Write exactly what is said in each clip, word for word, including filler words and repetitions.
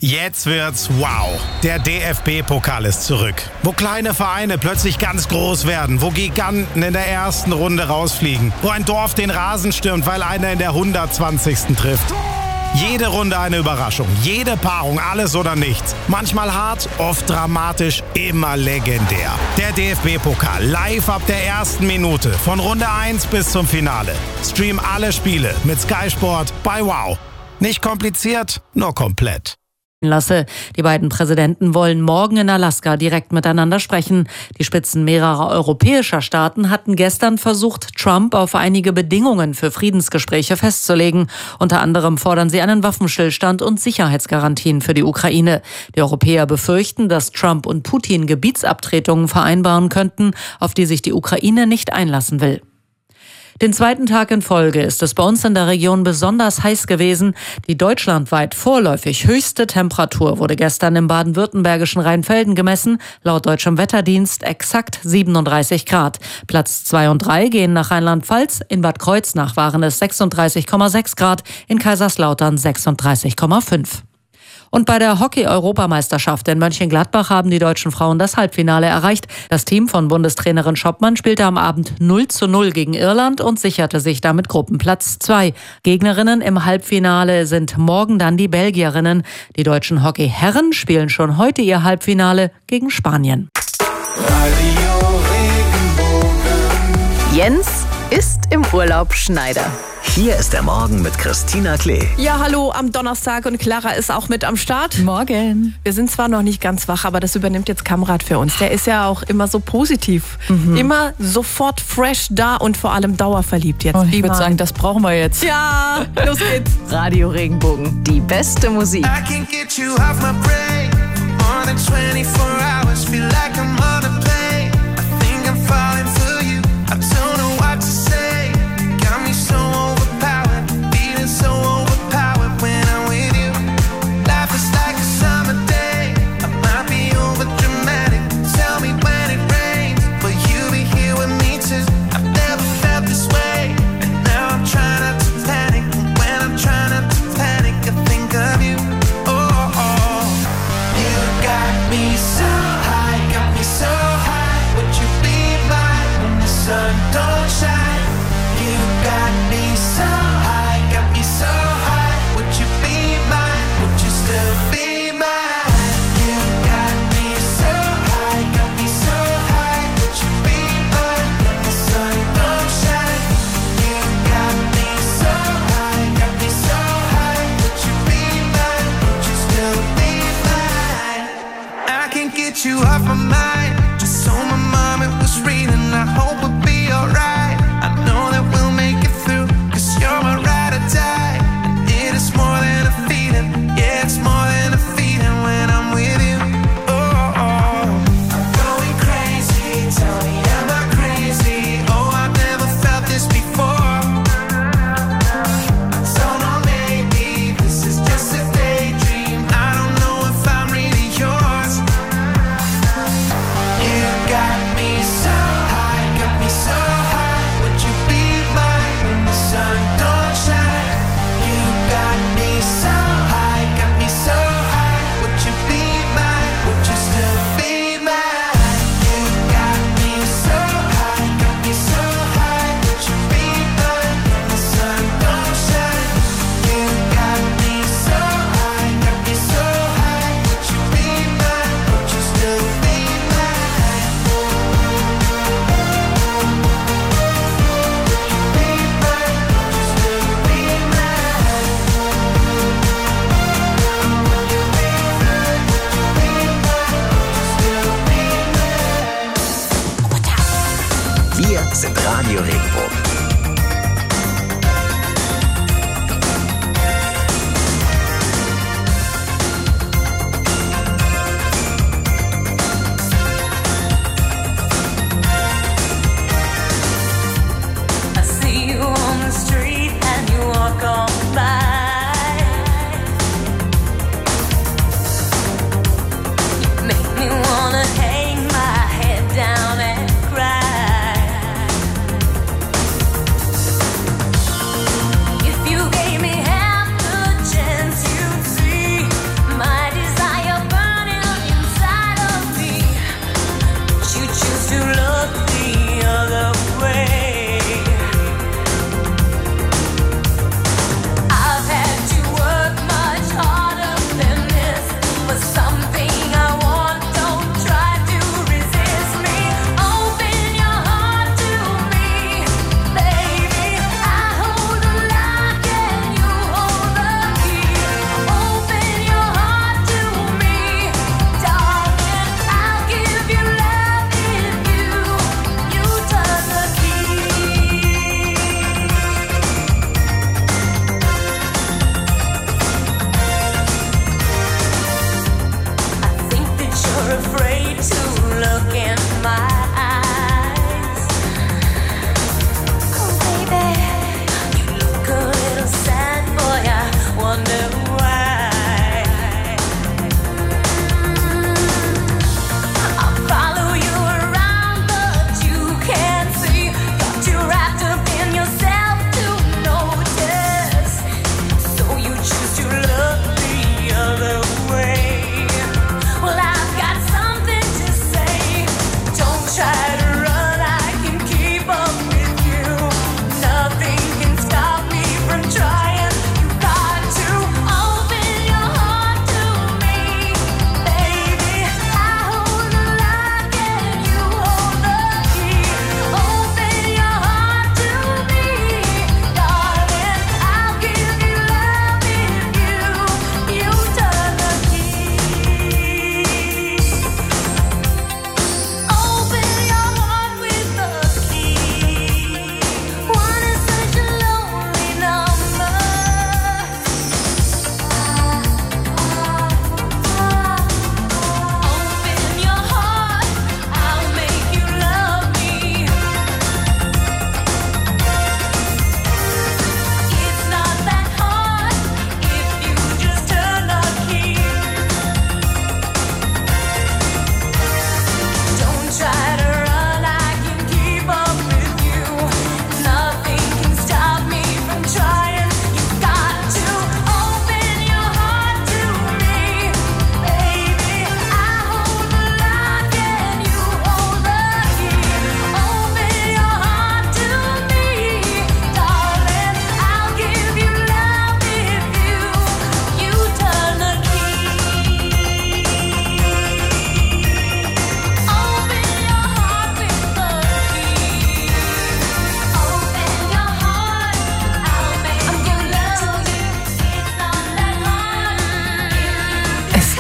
Jetzt wird's wow. Der D F B-Pokal ist zurück. Wo kleine Vereine plötzlich ganz groß werden, wo Giganten in der ersten Runde rausfliegen, wo ein Dorf den Rasen stürmt, weil einer in der hundertzwanzigsten trifft. Jede Runde eine Überraschung, jede Paarung, alles oder nichts. Manchmal hart, oft dramatisch, immer legendär. Der D F B-Pokal live ab der ersten Minute, von Runde eins bis zum Finale. Stream alle Spiele mit Sky Sport bei Wow. Nicht kompliziert, nur komplett. Lasse. Die beiden Präsidenten wollen morgen in Alaska direkt miteinander sprechen. Die Spitzen mehrerer europäischer Staaten hatten gestern versucht, Trump auf einige Bedingungen für Friedensgespräche festzulegen. Unter anderem fordern sie einen Waffenstillstand und Sicherheitsgarantien für die Ukraine. Die Europäer befürchten, dass Trump und Putin Gebietsabtretungen vereinbaren könnten, auf die sich die Ukraine nicht einlassen will. Den zweiten Tag in Folge ist es bei uns in der Region besonders heiß gewesen. Die deutschlandweit vorläufig höchste Temperatur wurde gestern im baden-württembergischen Rheinfelden gemessen, laut deutschem Wetterdienst exakt siebenunddreißig Grad. Platz zwei und drei gehen nach Rheinland-Pfalz, in Bad Kreuznach waren es sechsunddreißig Komma sechs Grad, in Kaiserslautern sechsunddreißig Komma fünf. Und bei der Hockey-Europameisterschaft in Mönchengladbach haben die deutschen Frauen das Halbfinale erreicht. Das Team von Bundestrainerin Schoppmann spielte am Abend null zu null gegen Irland und sicherte sich damit Gruppenplatz zwei. Gegnerinnen im Halbfinale sind morgen dann die Belgierinnen. Die deutschen Hockey-Herren spielen schon heute ihr Halbfinale gegen Spanien. Radio Regenbogen. Jens ist im Urlaub Schneider. Hier ist der Morgen mit Christina Klee. Ja, hallo am Donnerstag und Clara ist auch mit am Start. Morgen. Wir sind zwar noch nicht ganz wach, aber das übernimmt jetzt Kamrat für uns. Der ist ja auch immer so positiv. Mhm. Immer sofort fresh da und vor allem dauerverliebt jetzt. Oh, ich würde sagen, das brauchen wir jetzt. Ja, los geht's. Radio Regenbogen, die beste Musik. I can't get you off my brain. More than twenty-four hours, feel like I'm on a plane. I think I'm falling for you. I don't know what to say. Got me so overpowered, feeling so overpowered when I'm with you. Life is like a summer day. I might be over dramatic. Tell me when it rains, but you be here with me too. I've never felt this way, and now I'm trying not to panic. And when I'm trying not to panic, I think of you. Oh, oh. You got me so high, got me so high. Would you be mine when the sun don't shine? You got me so high, got me so high. Would you be mine? Would you still be mine? You got me so high, got me so high. Would you be mine when the sun don't shine? You got me so high, got me so high. Would you be mine? Would you still be mine? I can't get you off my mind. Just so my mom it was reading. I hope we'll be alright. I know that we'll make it through, cause you're my ride or die. And it is more than a feeling. Yeah, it's more than a feeling when I'm with you. Oh, oh. I'm going crazy. Tell me, am I crazy? Oh, I've never felt this before. I don't know, maybe this is just a daydream. I don't know if I'm really yours.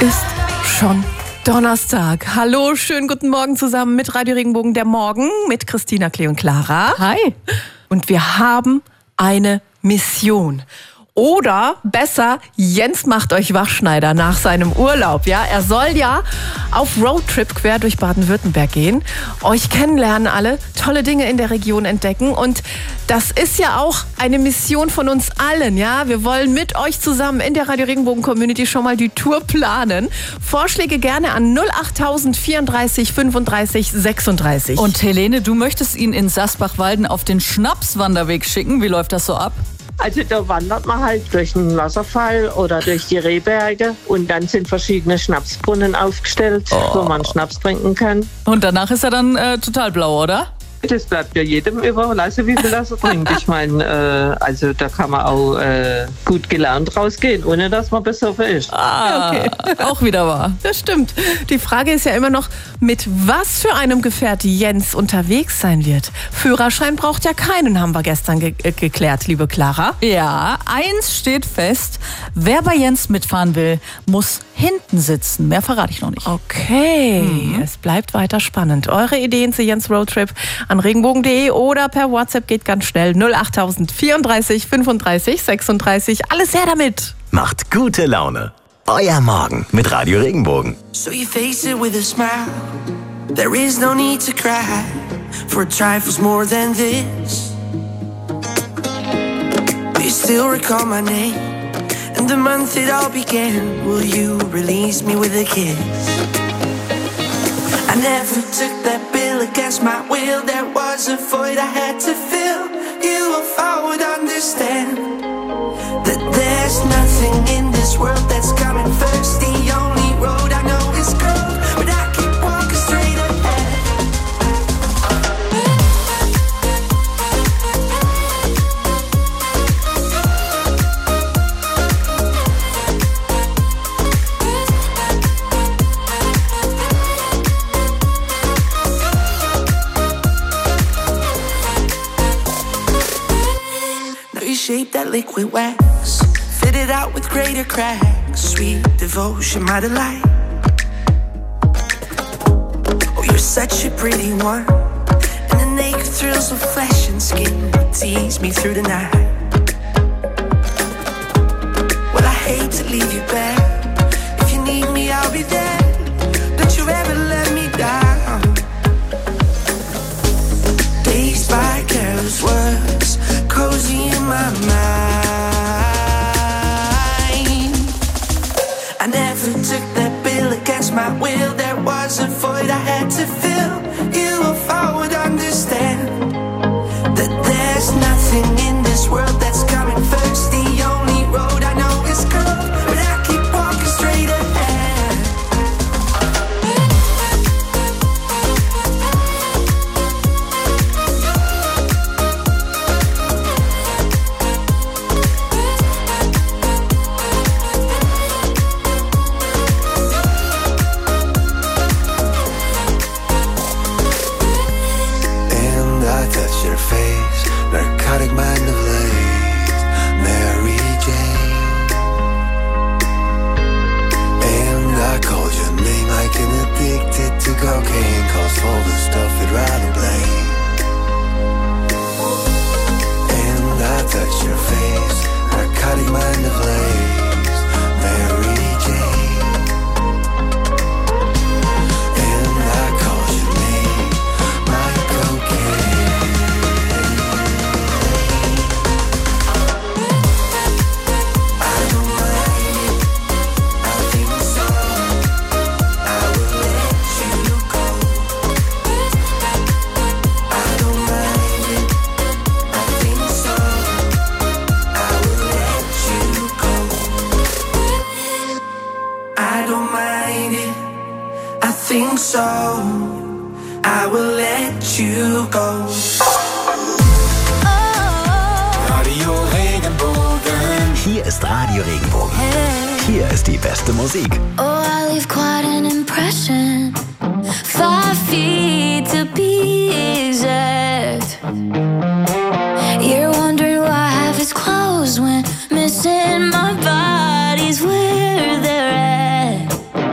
ist schon Donnerstag. Hallo, schönen guten Morgen zusammen mit Radio Regenbogen, der Morgen mit Christina, Klee und Clara. Hi. Und wir haben eine Mission. Oder besser, Jens macht euch Wachschneider nach seinem Urlaub. Ja, er soll ja auf Roadtrip quer durch Baden-Württemberg gehen, euch kennenlernen alle, tolle Dinge in der Region entdecken. Und das ist ja auch eine Mission von uns allen. Ja, wir wollen mit euch zusammen in der Radio Regenbogen Community schon mal die Tour planen. Vorschläge gerne an null acht null vierunddreißig fünfunddreißig sechsunddreißig. Und Helene, du möchtest ihn in Sasbach-Walden auf den Schnapswanderweg schicken. Wie läuft das so ab? Also da wandert man halt durch den Wasserfall oder durch die Rehberge und dann sind verschiedene Schnapsbrunnen aufgestellt, Oh. wo man Schnaps trinken kann. Und danach ist er dann äh, total blau, oder? Das bleibt ja jedem überlassen, wie viel er so trinkt. Ich meine, äh, also da kann man auch äh, gut gelaunt rausgehen, ohne dass man besoffen ist. Ah, Okay. auch wieder wahr. Das stimmt. Die Frage ist ja immer noch, mit was für einem Gefährt Jens unterwegs sein wird. Führerschein braucht ja keinen, haben wir gestern ge äh, geklärt, liebe Clara. Ja, eins steht fest, wer bei Jens mitfahren will, muss hinten sitzen. Mehr verrate ich noch nicht. Okay, es bleibt weiter spannend. Eure Ideen zu Jens Roadtrip an regenbogen punkt de oder per WhatsApp geht ganz schnell. null acht null vierunddreißig fünfunddreißig sechsunddreißig. Alles her damit. Macht gute Laune. Euer Morgen mit Radio Regenbogen. So you face it with a smile. There is no need to cry for trifles more than this. Do you still recall my name and the month it all began? Will you release me with a kiss? I never took that bill against my will. There was a void I had to fill. You, if I would understand that there's nothing in this world that's coming first. The only road I know is cold, but I keep walking straight ahead. Now you shape that liquid wax, fit it out with greater cracks. Sweet devotion, my delight. Oh, you're such a pretty one, and the naked thrills of flesh and skin tease me through the night. Well, I hate to leave you back. If you need me, I'll be there. Don't you ever let me down. Dazed by careless words, cozy in my mind. I never took that bill against my will. There was a void I had to fill. You, if I would understand that there's nothing in this world that's coming first. The only road I know is cold, but I keep walking straight ahead. And I touch your face, narcotic mind of late, Mary Jane. And I called your name like an addicted to cocaine, cause all the stuff you'd rather blame. And I touch your face, narcotic mind of late, Mary Jane. And I called your name, my cocaine. I don't mind it, I think so. I will let you go. I don't mind it, I think so. I will let you go. I don't mind it, I think so. I will let you go. Radio Regenbogen. Hier ist Radio Regenbogen. Hier ist die beste Musik. Oh, I leave quite an impression. Five feet to be exact. You're wondering why half is closed when missing my body's where they're at.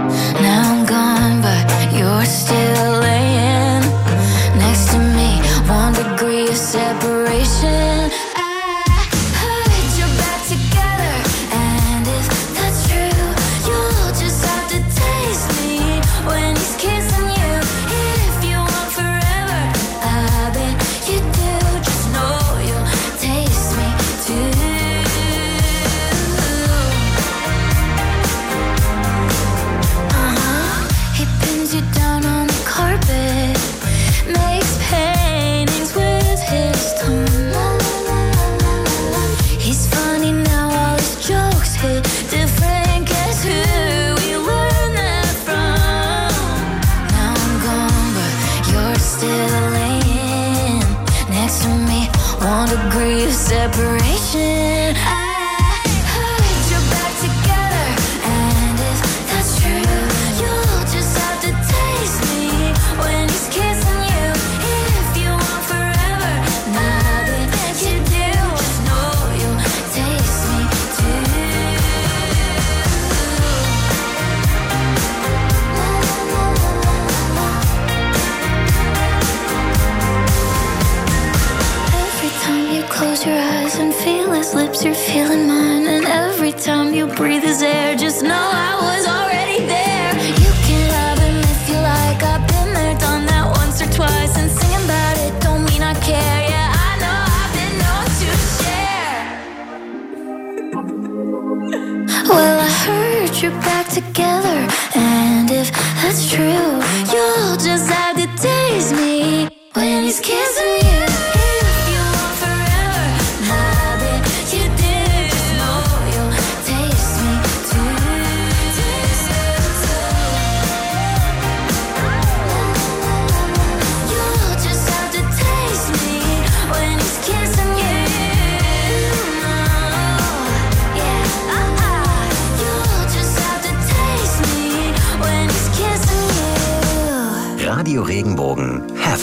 breathe his air. Just know I was already there. You can love him if you like. I've been there, done that once or twice. And singing about it don't mean I care. Yeah, I know I've been known to share. Well, I heard you're back together, and if that's true, you'll just have to taste me when he's kissing you. If you want forever, I bet you do. Know you'll taste me too. Taste me too. You'll just have to taste me when he's kissing you. Yeah, uh-uh. You'll just have to taste me when he's kissing you. Radio Regenbogen. Have